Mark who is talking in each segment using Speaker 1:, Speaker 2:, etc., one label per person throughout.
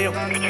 Speaker 1: ਕਾਨੇ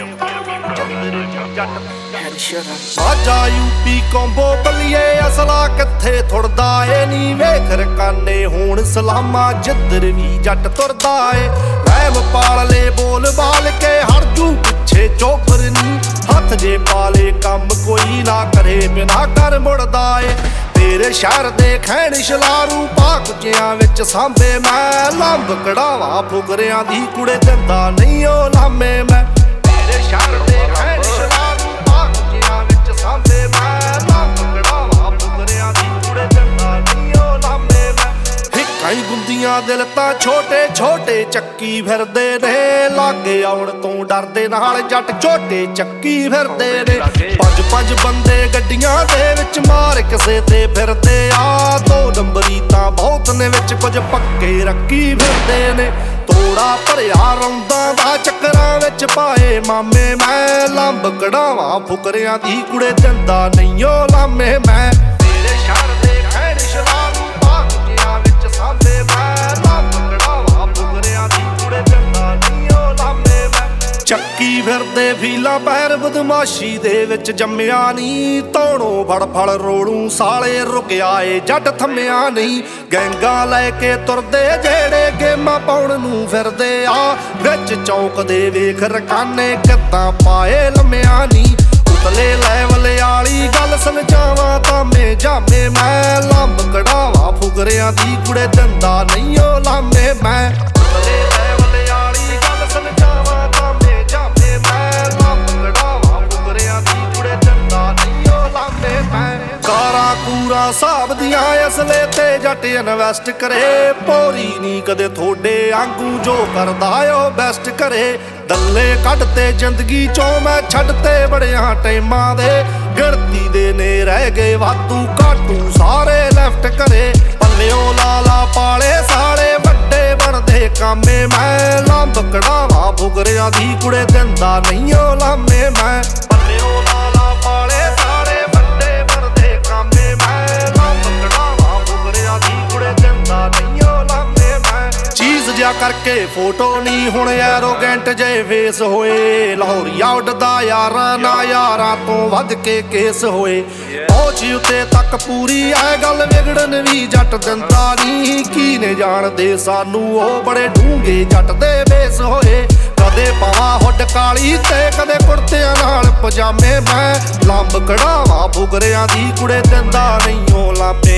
Speaker 1: ਬਾਜਾ UP combo ਬੱਲੀਏ ਅਸਲਾ ਕਿੱਥੇ ਥੁੜਦਾ ਏ ਨੀ ਵੇਖ ਰਕਾਨੇ ਹੁਣ ਸਲਾਮਾ ਜਿੱਧਰ ਵੀ ਜੱਟ ਤੁਰਦਾ ਏ ਰਹਿਮ ਪਾਲ ਲੈ ਬੋਲ ਬਾਲ ਕੇ ਹਰਜੂ ਪਿੱਛੇ ਚੋਪਰ ਨੀ ਹੱਥ ਜੇ ਪਾਲੇ ਕੰਮ ਕੋਈ ਨਾ ਕਰੇ ਬਿਨਾ ਕਰ ਮੁੜਦਾ ਏ ਤੇਰੇ ਸ਼ਹਿਰ ਦੇ ਖੈਣ ਸ਼ਲਾਰੂ ਪਾਕਜਿਆਂ ਵਿੱਚ ਸਾਂਭੇ ਮੈਂ ਲੰਬ ਕੜਾਵਾ ਫੁਗਰਿਆਂ ਦੀ ਕੁੜੇ ਦਿੰਦਾ ਨਹੀਂ ਉਹ ਲਾਮੇ ਮੈਂ ਤੇਰੇ ਸ਼ਹਿਰ ਦੇ ਖੈਣ ਸ਼ਲਾਰੂ ਪਾਕਜਿਆਂ ਵਿੱਚ ਸਾਂਭੇ ਮੈਂ ਲੰਬ ਕੜਾਵਾ ਫੁਗਰਿਆਂ ਦੀ ਕੁੜੇ ਦਿੰਦਾ ਨਹੀਂ ਉਹ ਲਾਮੇ ਮੈਂ ਹਿੱਕਾਂ ਗੁੰਦੀਆਂ ਦਿਲ ਤਾਂ ਛੋਟੇ ਛੋਟੇ ਚੱਕੀ ਫਿਰਦੇ ਨੇ ਲਾਗੇ ਆਉਣ ਤੋਂ ਡਰਦੇ ਨਾਲ ਜੱਟ ਝੋਟੇ ਚੱਕੀ ਫਿਰਦੇ ਨੇ ਪੰਜ ਪੰਜ ਬੰਦੇ ਗੱਡੀਆਂ ਦੇ ਵਿੱਚ ਮਾਰ ਕਿਸੇ ਤੇ ਫਿਰਦੇ ਆ ਦੋ ਨੰਬਰੀ ਤਾਂ ਬਹੁਤ ਨੇ ਵਿੱਚ ਕੁਝ ਪੱਕੇ ਰੱਖੀ ਫਿਰਦੇ ਨੇ ਤੋੜਾ ਭਰਿਆ ਰੌਂਦਾਂ ਦਾ ਚੱਕਰਾਂ ਵਿੱਚ ਪਾਏ ਮਾਮੇ ਮੈਂ ਲੰਬ ਕਢਾਵਾਂ ਫੁਕਰਿਆਂ ਦੀ ਕੁੜੇ ਦਿੰਦਾ ਨਹੀਂ ਉਹ ਲਾਮੇ ਮੈਂ ਤੇਰੇ ਸ਼ਹਿਰ ਦੇ ਖੈੜ ਸ਼ਲਾਰੂ ਪਾਕਜਿਆਂ ਵਿੱਚ ਸਾਂਭੇ ਮੈਂ ਲੰਬ ਕਢਾਵਾਂ ਫੁਕਰਿਆਂ ਦੀ ਕੁੜੇ ਦਿੰਦਾ ਨਹੀਂ ਉਹ ਲਾਮੇ ਮੈਂ ਚੱਕੀ ਫਿਰਦੇ ਫੀਲਾ ਪੈਰ ਬਦਮਾਸ਼ੀ ਦੇ ਵਿੱਚ ਜੰਮਿਆ ਨੀ ਤੋਣੋਂ ਫੜ ਫੜ ਰੋੜੂ ਸਾਲੇ ਰੁਕਿਆ ਏ ਜੱਟ ਥੰਮਿਆ ਨਹੀਂ ਗੈਂਗਾ ਲੈ ਕੇ ਤੁਰਦੇ ਜਿਹੜੇ ਗੇਮਾਂ ਪਾਉਣ ਨੂੰ ਫਿਰਦੇ ਆ ਵਿੱਚ ਚੌਂਕ ਦੇ ਵੇਖ ਰਕਾਨੇ ਕਿੱਦਾਂ ਪਾਏ ਲੰਮਿਆ ਨੀ ਉਤਲੇ ਲੈਵਲ ਵਾਲੀ ਗੱਲ ਸਮਝਾਵਾਂ ਤਾਮੇ ਜਾਮੇ ਮੈਂ ਲੰਬ ਕਢਾਵਾ ਫੁਗਰਿਆਂ ਦੀ ਕੁੜੇ ਦਿੰਦਾ ਨਹੀਂ ਉਹ ਲਾਮੇ ਮੈਂ ਉਤਲੇ ਲੈਵਲ ਵਾਲੀ ਗੱਲ ਸਮਝਾਵਾਂ ਤਾਮੇ ਜਾਮੇ ਮੈਂ ਲੰਬ ਕਢਾਵਾ ਫੁਗਰਿਆਂ ਦੀ ਕੁੜੇ ਦਿੰਦਾ ਨਹੀਂ ਉਹ ਲਾਮੇ ਮੈਂ ਕਾਰਾਂ ਕੂਰਾਂ ਸਾਹਬ ਦੀਆਂ ਅਸਲੇ ਤੇ ਜੱਟ ਇਨਵੈਸਟ ਕਰੇ ਪੋਰੀ ਨੀ ਕਦੇ ਥੋੜੇ ਆਂਗੂ ਜੋ ਕਰਦਾ ਓ ਬੈਸਟ ਕਰੇ ਦੱਲੇ ਕੱਢਤੇ ਜ਼ਿੰਦਗੀ ਚੋਂ ਮੈਂ ਛੱਡਤੇ ਬੜਿਆਂ ਟਾਈਮਾਂ ਦੇ ਗਿਣਤੀ ਦੇ ਨੇ ਰਹਿ ਗਏ ਵਾਧੂ ਘਾਟੂ ਸਾਰੇ ਲੈਫਟ ਕਰੇ ਪੱਲਿਓ ਲਾਲਾ ਪਾਲੇ ਸਾਲੇ ਵੱਡੇ ਬਣਦੇ ਕਾਮੇ ਮੈਂ ਲੰਬ ਕਢਾਵਾ ਫੁਗਰਿਆਂ ਦੀ ਕੁੜੇ ਦਿੰਦਾ ਨਹੀਂ ਉਹ ਲਾਮੇ ਮੈਂ ਪੱਲਿਓ ਲਾਲਾ ਪਾਲੇ ਸਾਲੇ ਵੱਡੇ ਬਣਦੇ ਕਾਮੇ ਮੈਂ ਲੰਬ ਕਢਾਵਾ ਫੁਗਰਿਆਂ ਦੀ ਕੁੜੇ ਦਿੰਦਾ ਨਹੀਂ ਉਹ ਲਾਮੇ ਮੈਂ ਚੀਜ਼ ਜਿਆ ਕਰਕੇ ਫੋਟੋ ਨਹੀਂ ਹੁਣ ਐਰੋਗੈਂਟ ਜੇ ਫੇਸ ਹੋਏ ਲਾਹੌਰੀਆ ਉੱਡਦਾ ਯਾਰਾਂ ਨਾ ਯਾਰਾਂ ਤੋਂ ਵੱਧ ਕੇ ਕੇਸ ਹੋਏ ਪਹੁੰਚ ਉੱਤੇ ਤੱਕ ਪੂਰੀ ਐ ਗੱਲ ਵਿਗੜਨ ਵੀ ਜੱਟ ਦਿੰਦਾ ਨਹੀਂ ਕੀ ਨੇ ਜਾਣਦੇ ਸਾਨੂੰ ਉਹ ਬੜੇ ਡੂੰਘੇ ਜੱਟ ਦੇ ਬੇਸ ਹੋਏ ਕਦੇ ਪਾਵਾਂ ਹੁੱਡ ਕਾਲੀ ਤੇ ਕਦੇ ਕੁੜਤਿਆਂ ਨਾਲ ਪਜਾਮੇ ਮੈਂ ਲੰਬ ਕਢਾਵਾਂ ਫੁਗਰਿਆਂ ਦੀ ਕੁੜੇ ਦਿੰਦਾ ਨਹੀਂ ਉਹ ਲਾਮੇ